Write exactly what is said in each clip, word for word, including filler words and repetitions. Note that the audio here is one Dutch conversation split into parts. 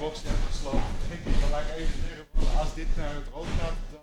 box hebt gesloten, denk ik, dan laat ik even zeggen, van, als dit naar het rood gaat, dan...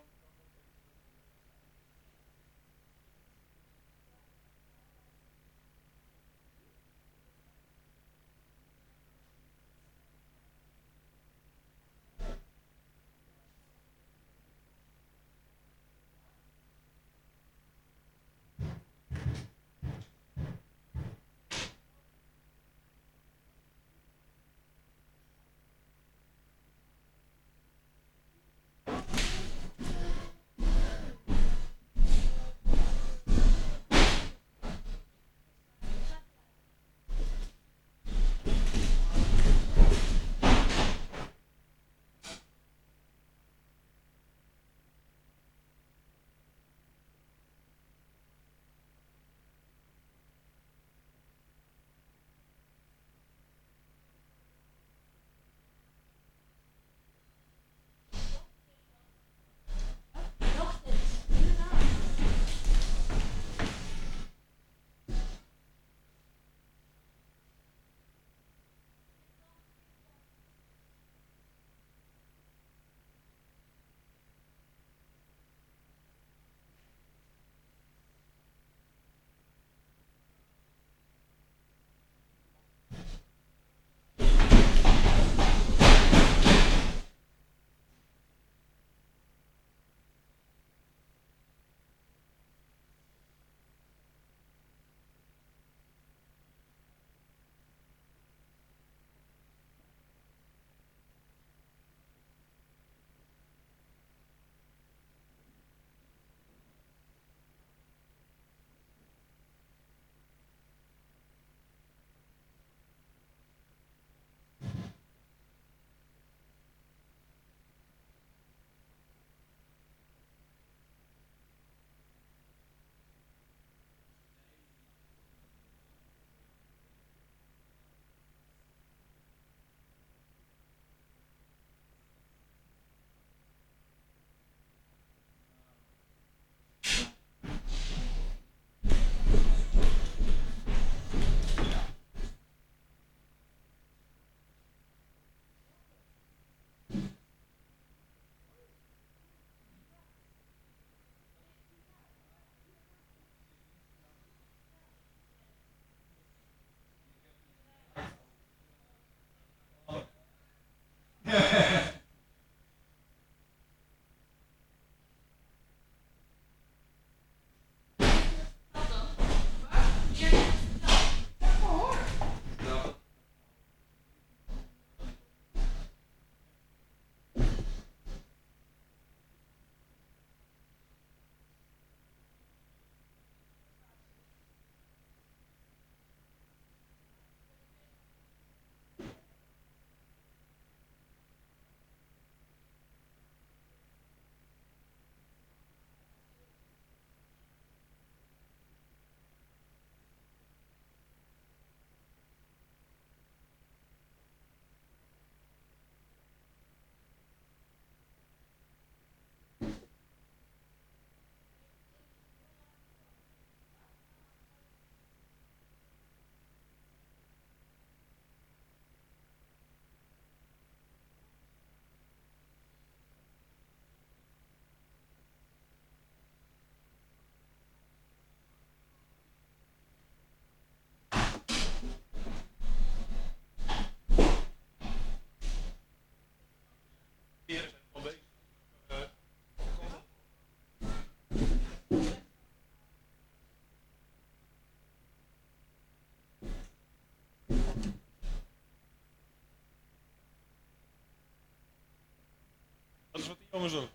Dat is wat die jongens doen.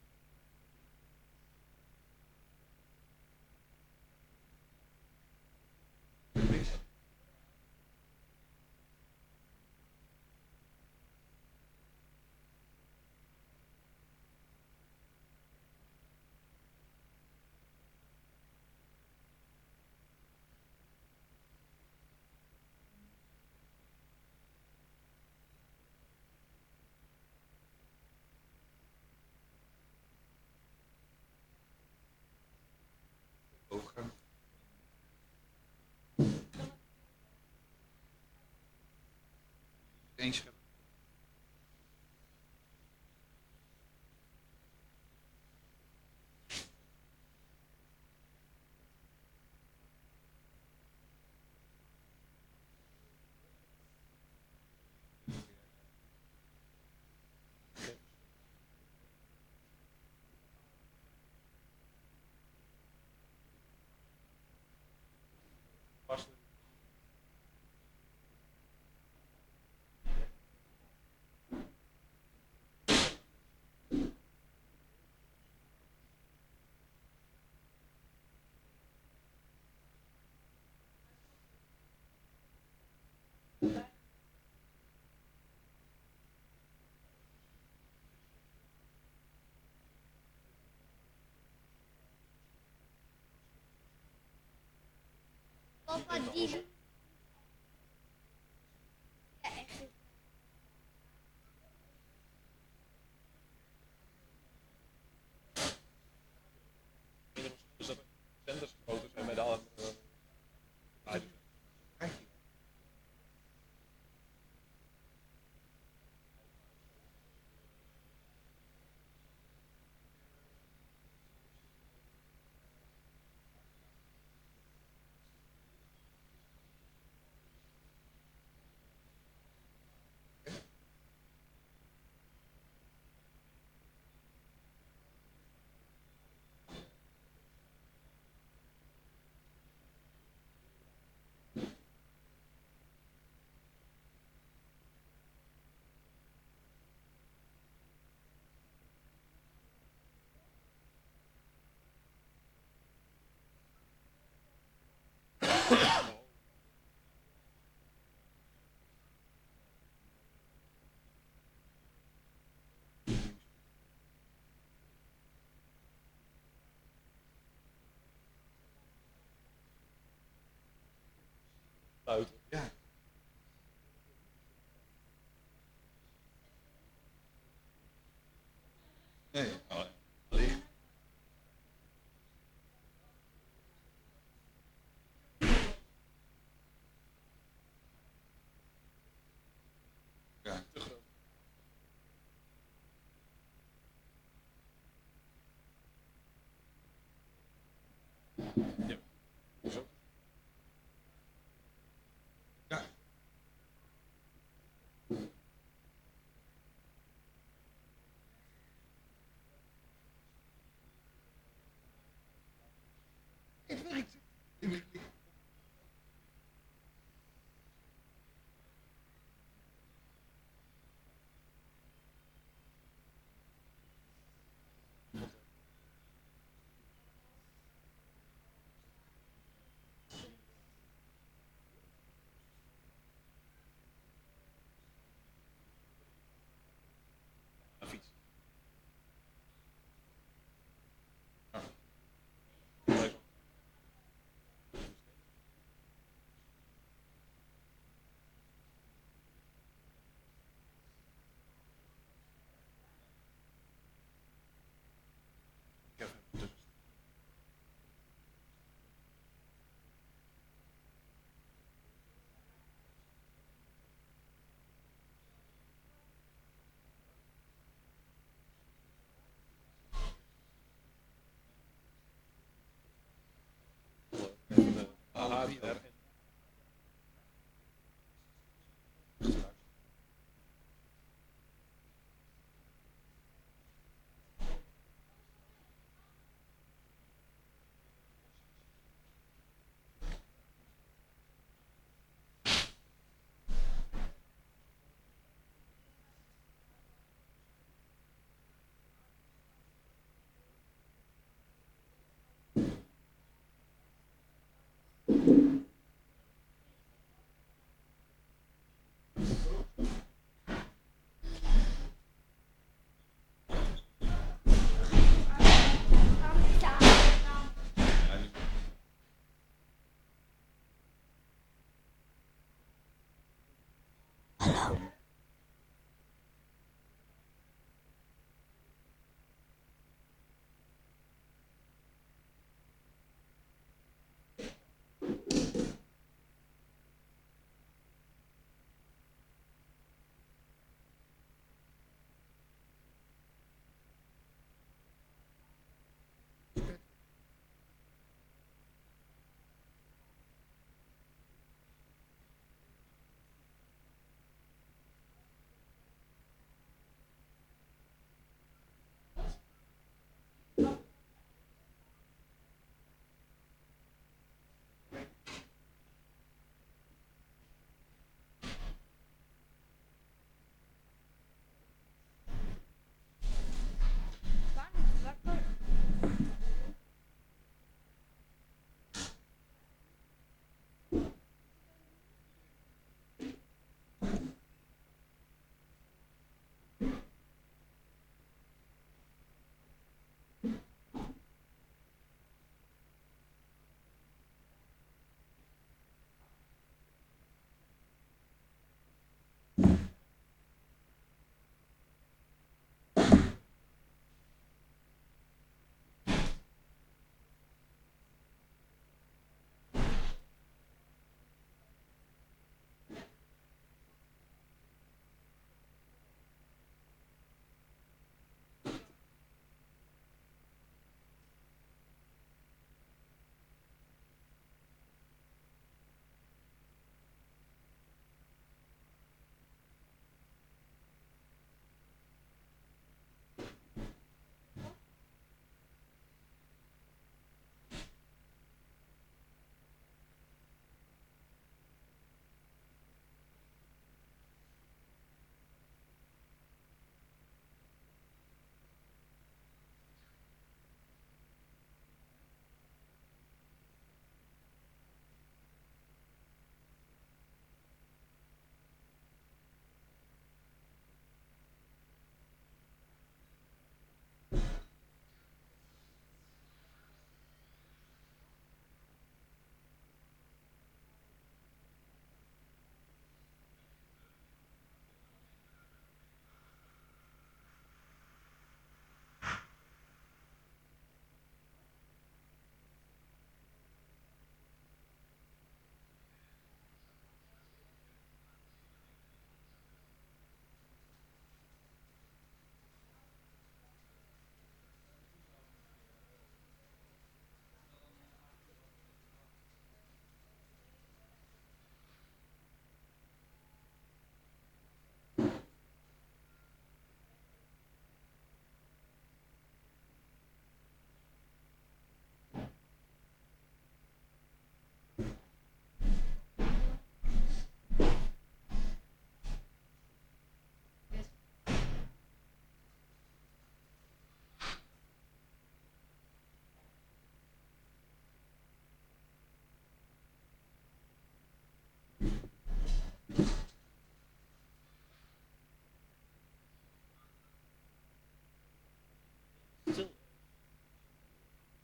Ogen. Eens. Papa, die doet ja, echt. Dus dat zenders groter zijn met de andere. Uh, buiten. Ja. Nee, oh, licht. Ja, Te groot. Ja. Zo. ja. Het werkt.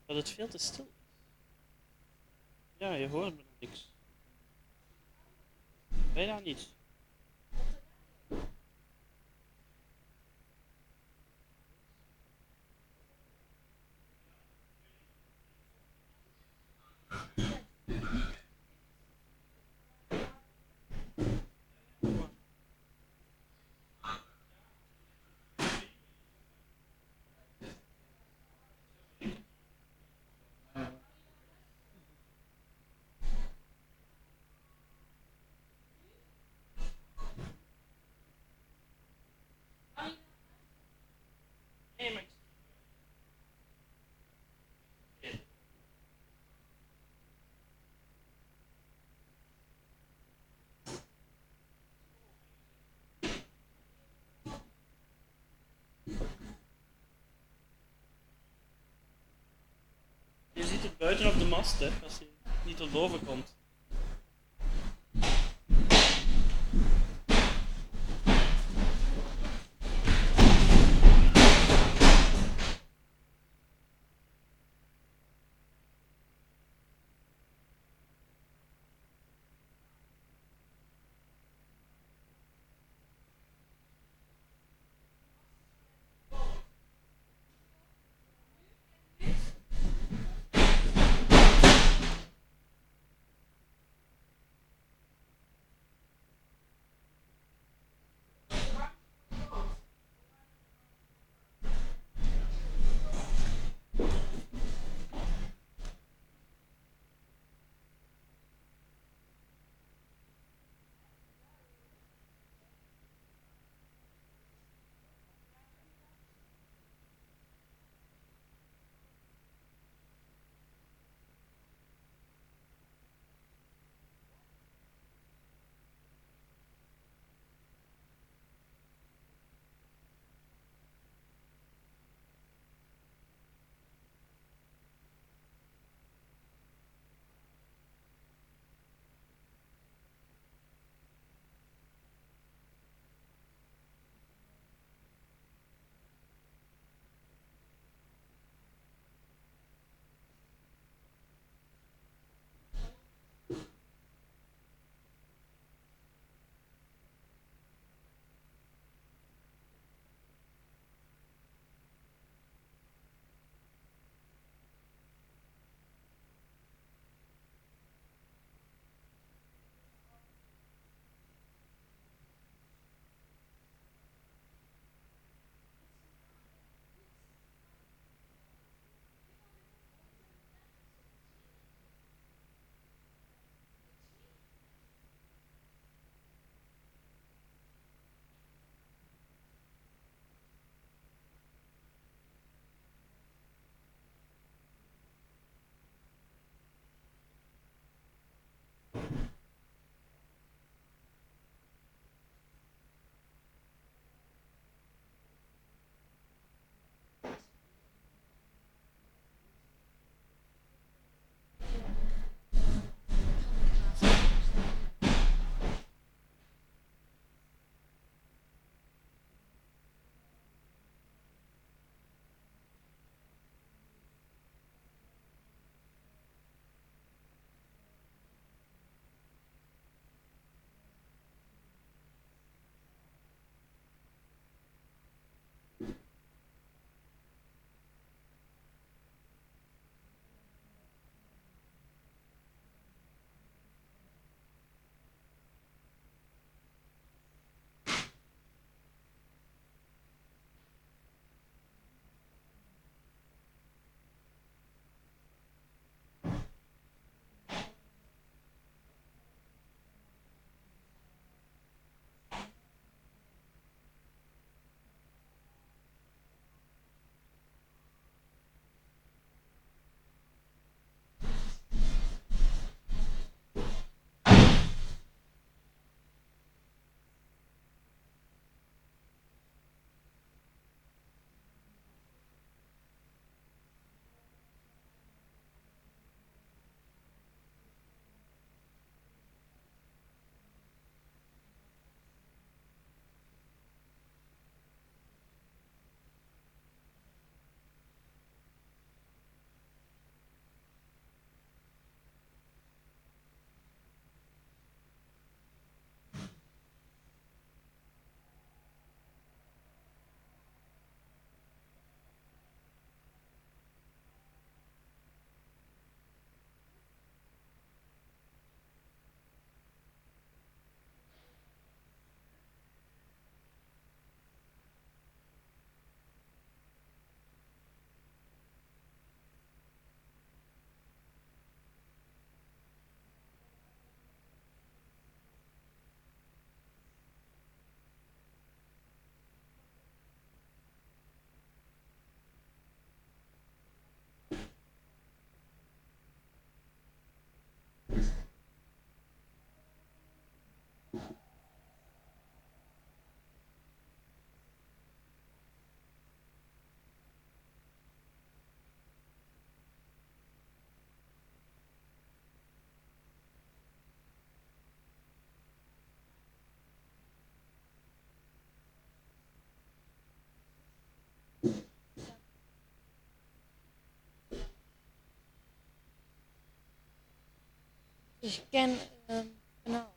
Dat het veel te stil is. Ja, je hoort bijna niks. Bijna niets. Nee, maar ik- Je ziet het buiten op de mast, hè, als hij niet tot boven komt. Dus ken um, kanaal.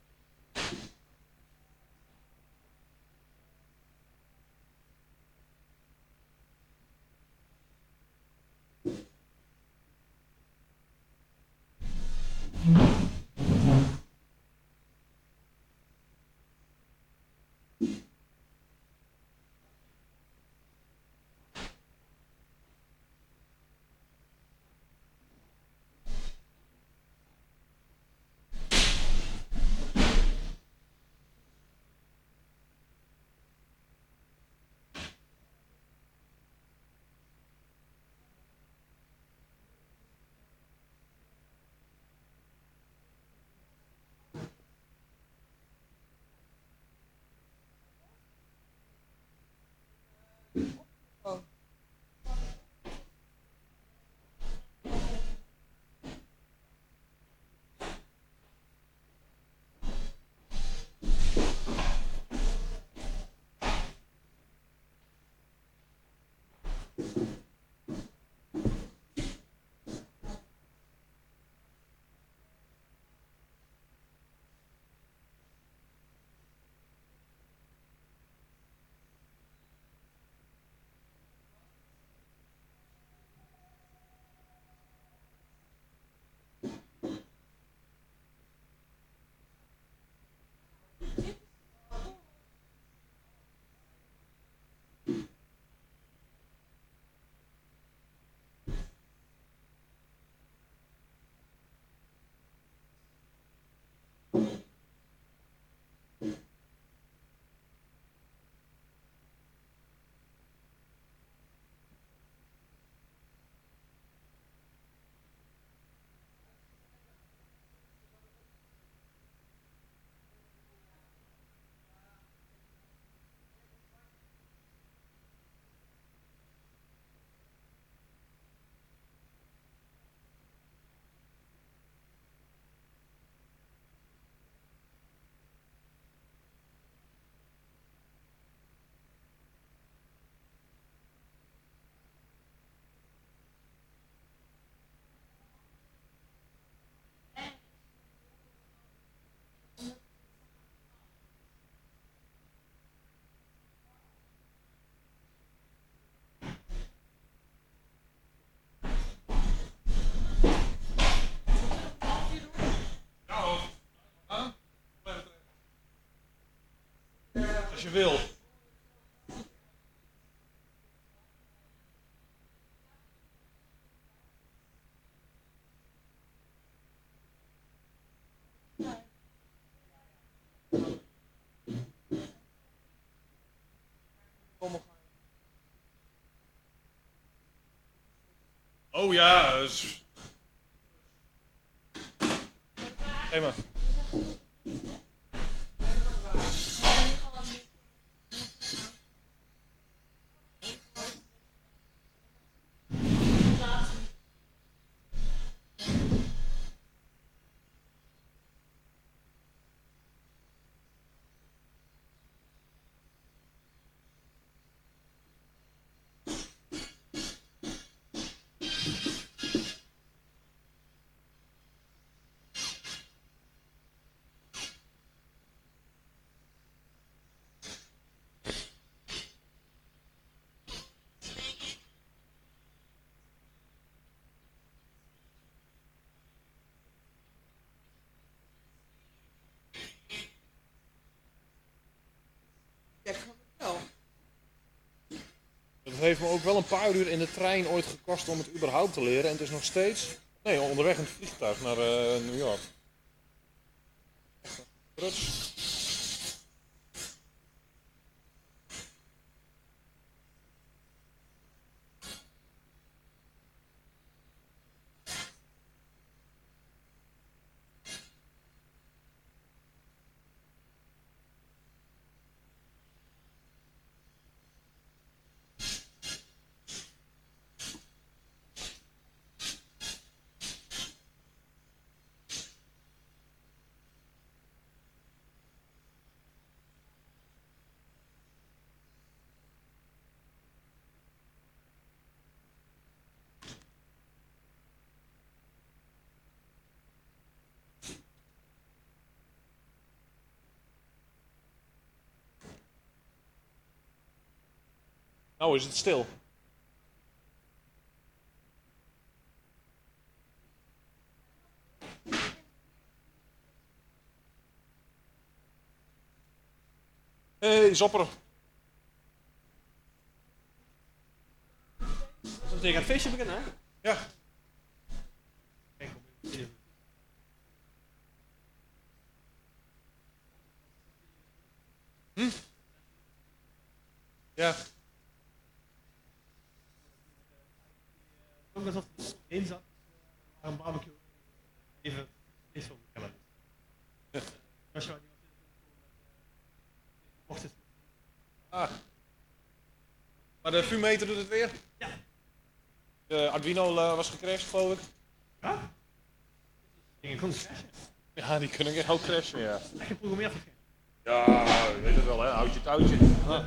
Als je wil. Oh ja, dus... Hé maar. Het heeft me ook wel een paar uur in de trein ooit gekost om het überhaupt te leren. En het is nog steeds... Nee, onderweg in het vliegtuig naar uh, New York. Ruts. Nou is het stil. Hé, hey, Zopper. Zo tegen het feestje beginnen, hè? Ja. Kijk, kom even. Ja. Ook alsof er heen zat, maar een barbecue. Even, is zo bekellen. Als je mocht het. Ah. Maar de vuurmeter doet het weer? Ja. De Arduino uh, was gecrashed, geloof ik. Ja? Dingen konden crashen. Ja, die kunnen echt ook crashen, ja. Echt geprogrammeerd of geen? Ja, je weet het wel, hè. Houtje touwtje. Ah.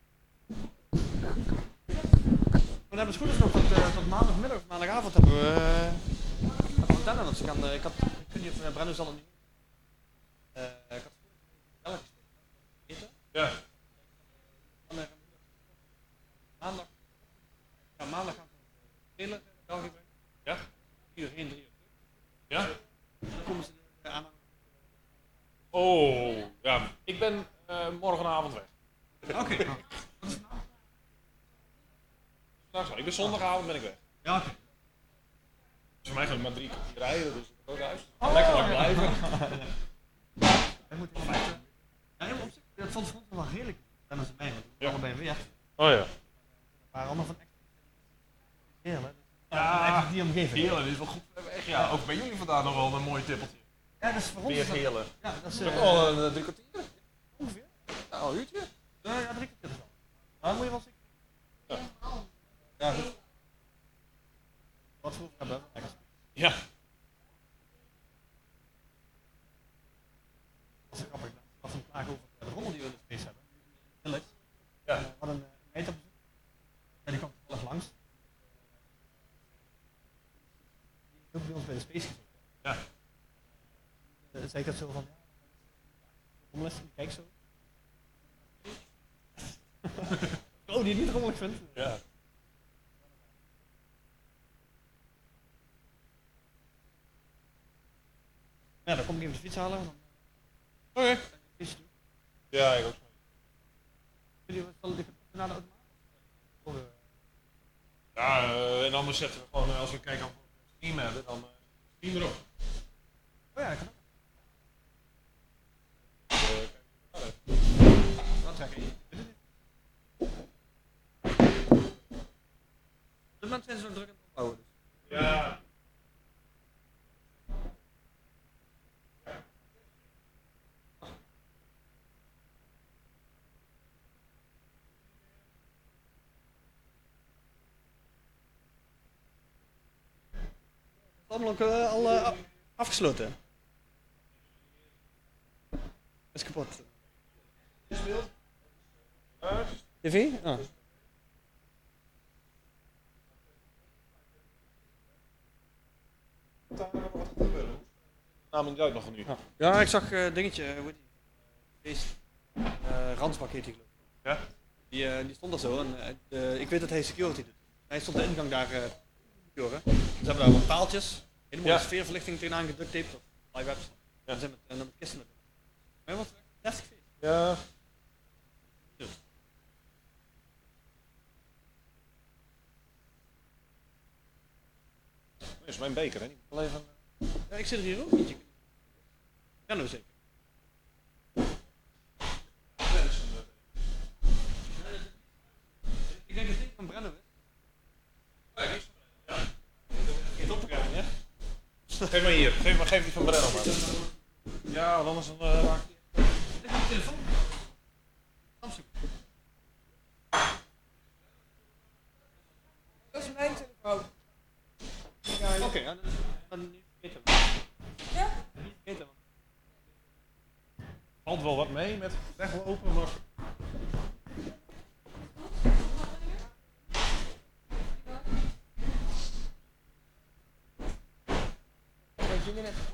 We hebben het goed is nog tot, uh, tot maandagmiddag of maandagavond hebben we uh, wat vertellen. Want ze kan, uh, ik had, ik weet niet of uh, Brenno zal het niet. Uh, ik had elke eten. Ja. Dan, uh, maandag. Ja, maandag gaan we spelen in België brengen. Ja. Vier heen, drie uur. Ja? En dan komen ze uh, aan. Oh, ja. Ik ben uh, morgenavond weg. Oké. Okay. Oh. Wat is het nou? Nou, zo, ik ben zondagavond ben ik weg. Ja, oké. Okay. Dus voor mij gaan we maar drie kwartier rijden, dus ik ook thuis. Oh, lekker lang blijven. We moeten wel vijf. Ja, helemaal op zich. Dat vond ik wel heerlijk. Dan is het mij, want we Ja. allebei weer. Oh ja. Maar allemaal van echt. Heerlijk. Ja, echt die omgeving. Heerlen, dit is wel goed voor de weg. Ja, ook bij jullie vandaag nog wel een mooi tippeltje. Ja, dat is voor ons. Weer Heerlen. Ja, dat is Dat is uh, ook al een uh, drie kwartier. ongeveer. Ja, al een uurtje. Ja, ja, drie keer zo. Maar dan moet je wel zeker. Ja. Ja, goed. Wat vroeger hebben we? Ja. Dat is grappig. Als we klagen over de rommel die we in de space hebben. Village. Ja. We hadden een meid op bezoek. En die kwam toevallig langs. Die is ook bij ons bij de space gezeten. Ja. Uh, zei ik dat zo van, ja, rommelig, kijk zo. Oh, die het niet rommelig vindt. Ja. Ja, dan kom ik even de fiets halen. Dan Oké. Okay. fiets doen. Ja, ik ook. Jullie willen de naar de automaat? Of, uh, Ja, uh, en anders zetten we gewoon, uh, als we kijken of we Steam hebben, dan uh, Steam erop. oh ja, dat kan ook. Uh, Wat trek ik? De mensen zijn zo druk aan het opbouwen. Dus. ja. Allemaal ook uh, al uh, afgesloten. Is kapot. T V? Ah. Namelijk uit nog nu. Ja. Ja, ik zag uh, dingetje, hoe heet die? Deze. Uh, Ransbak heet die geloof ik. Ja? Die, uh, die stond er zo en uh, ik weet dat hij security doet. Hij stond de ingang daar uh, te securen. Ze hebben daar wat paaltjes, hele mooie Ja. sfeerverlichting tegenaan geducttaped op live webs. Ja. En, met, en dan met kisten met. Maar wat deftig feest. Ja. Dus. Dat is mijn beker, hè? Die moet wel even... Ja, ik zit er hier ook eentje. Ja, nou zeker. Ik denk dat dit van Brenno is. Ja, die is van Brenno. Ja. Geen opkrijgen, hè? Geef maar hier. Geef, maar, geef die van Brenno maar. Ja, want anders dan uh, maak ik... Dit is mijn telefoon. Samsung. Dat is mijn telefoon. Oké, okay, ja, dan niet vergeten. Ja? Niet vergeten. Valt wel wat mee met weg wel open, maar... Weet je niet net.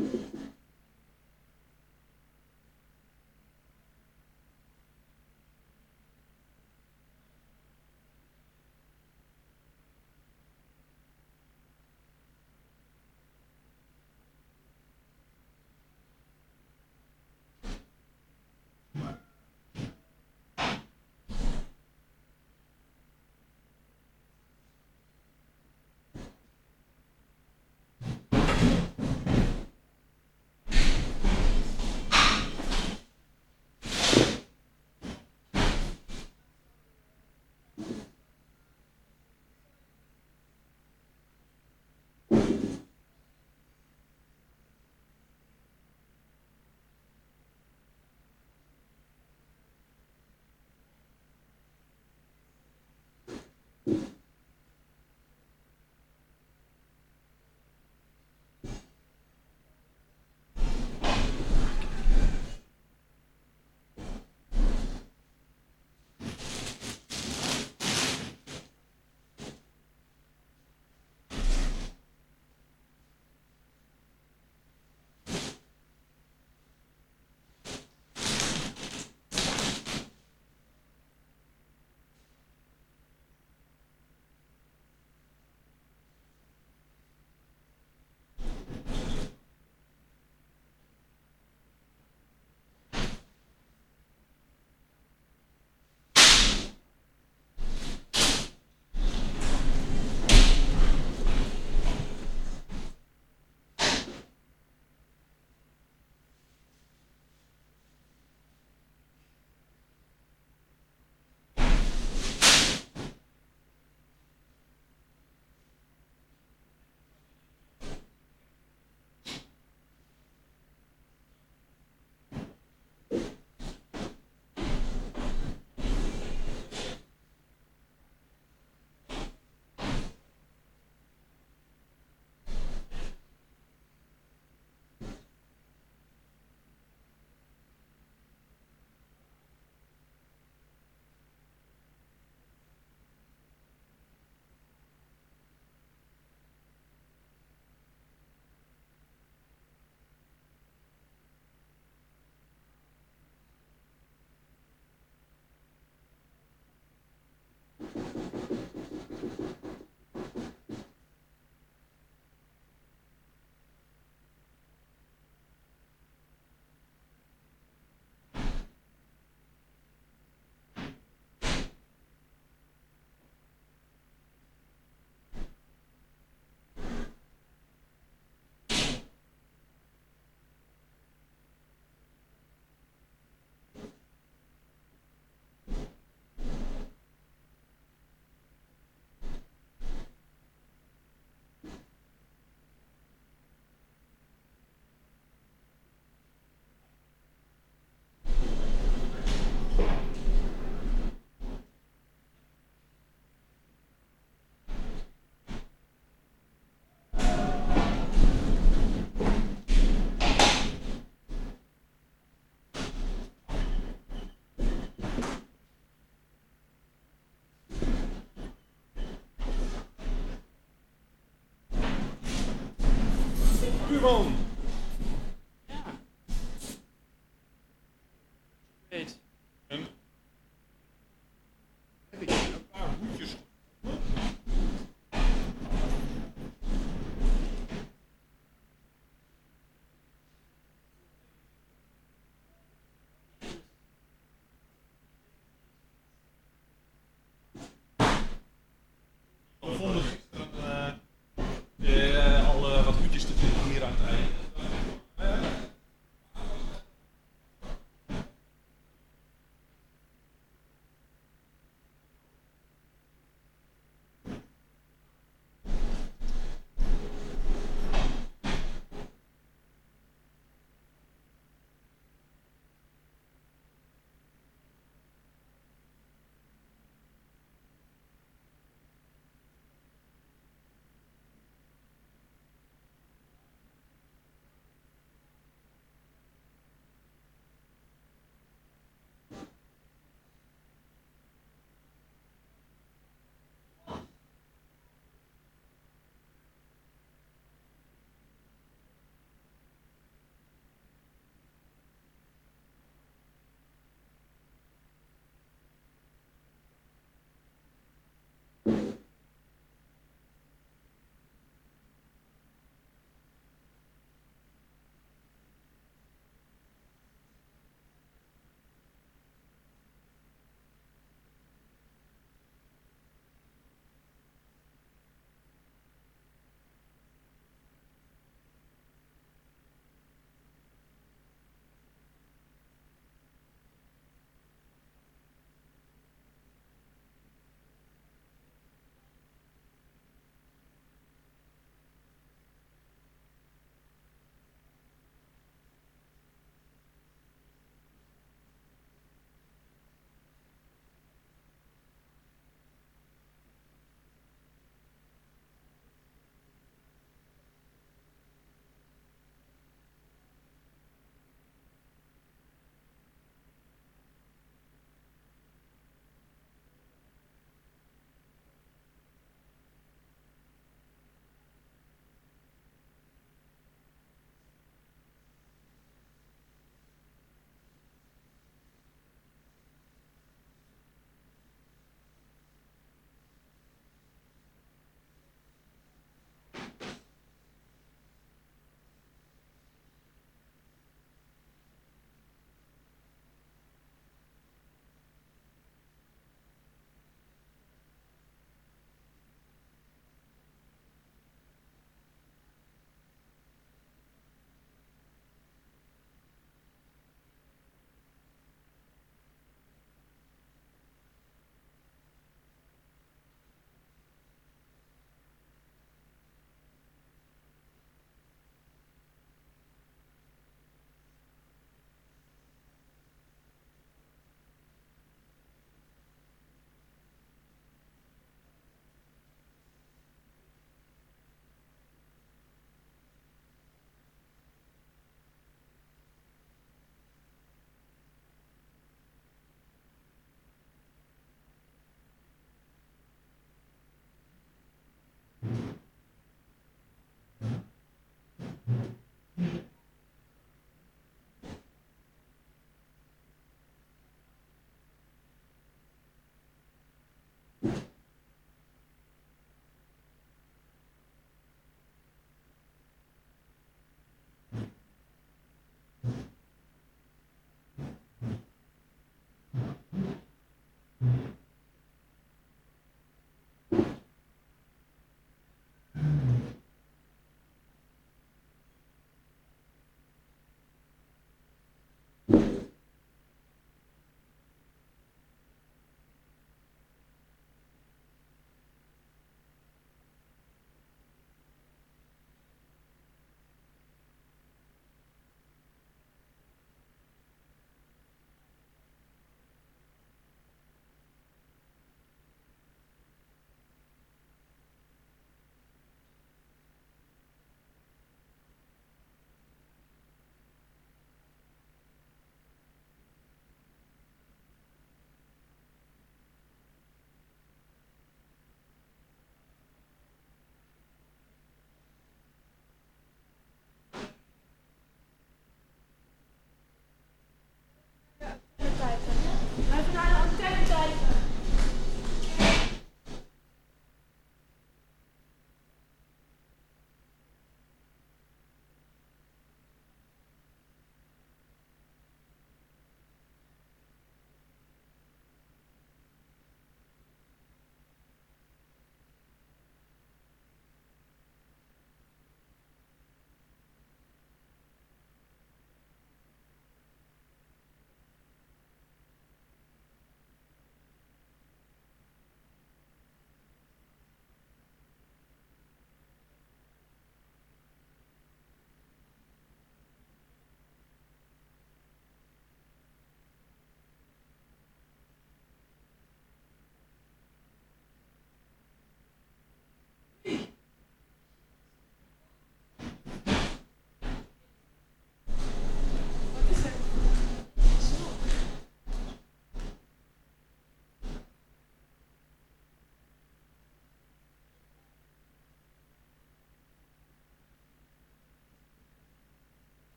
Buurman! Weet. Een... Heb ik een paar hoedjes. We vonden gisteren uh, uh, al uh, wat hoedjes te vinden hier aan het einde.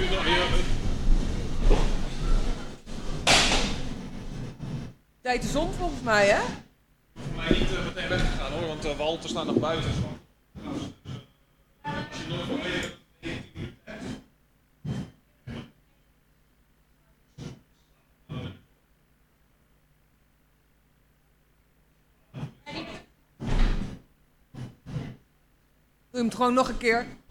Tijd de zon volgens mij, hè? Voor mij niet uh, meteen weggegaan hoor, want uh, Walter staat nog buiten. Als je nog voor weet. Doe je hem het gewoon nog een keer?